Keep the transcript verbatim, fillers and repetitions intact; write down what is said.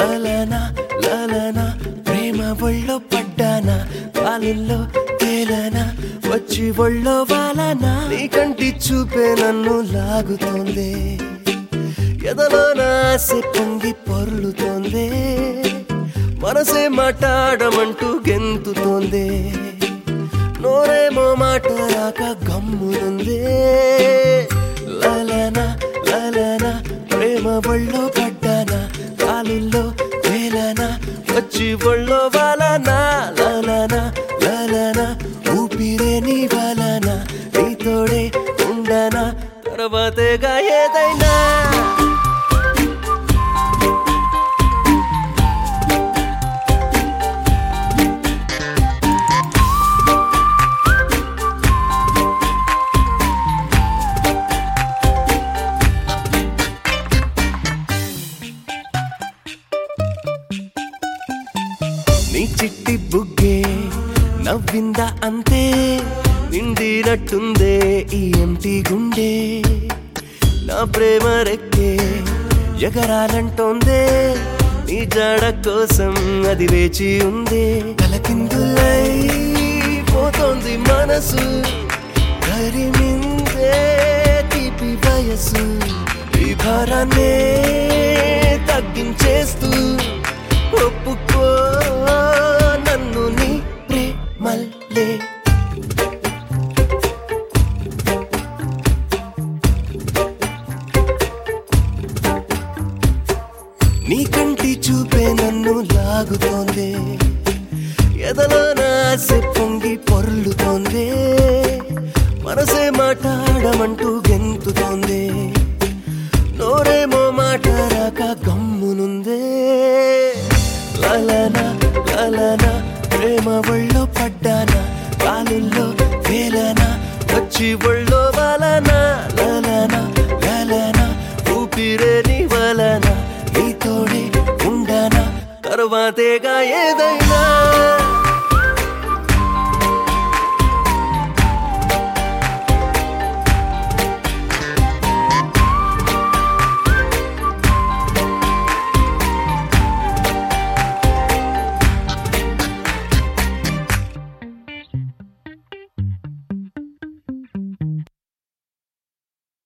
లలనా లలనా ప్రేమ ఒళ్ళో పడ్డానా గాలిలో తేలనా వచ్చి ఒళ్ళో వాలనా నీ కంటి చూపే నన్ను లాగుతోంది ఎదలో నాసే పొంగి పొర్లుతోంది మనసే మాట్లాడమంటూ గెంతుతోంది నోరేమో మాట రాక గమ్మునుంది లలనా లలనా ప్రేమ ఒళ్ళో పడ్డానా గాలిలో తేలనా వచ్చి ఒళ్ళో వాలనా లలనా లలనా ఊపిరే నీ వలనా నీతోడే ఉండనా తర్వాతేగా ఏదైనా నీ చిట్టి బుగ్గే నవ్విందా అంతే నిండినట్టుందే ఈ ఎంటి గుండె నా ప్రేమ రెక్కే ఎగరాలంటోందే నీ జాడ కోసం అది వేచి ఉందే తలకిందులై పోతోంది మనసు కరిమిందే తీపి వయసు ఈ భారాన్నే తగ్గించేస్తూ ఒప్పుకో నన్ను నీ ప్రేమల్లే నీ కంటి చూపే నన్ను లాగుతోంది ఎదలో నాసే పొంగి పొర్లుతోంది మనసే మాట్లాడమంటూ గెంతుతోంది నోరేమో మాట రాక గమ్మునుందే లలనా లలనా ప్రేమ ఒళ్ళో పడ్డానా గాలిలో తేలనా వచ్చి ఒళ్ళో వాలనా లలనా లలనా ఊపిరే నీ వలనా నీతోడే ఉండనా తర్వాతేగా ఏదైనా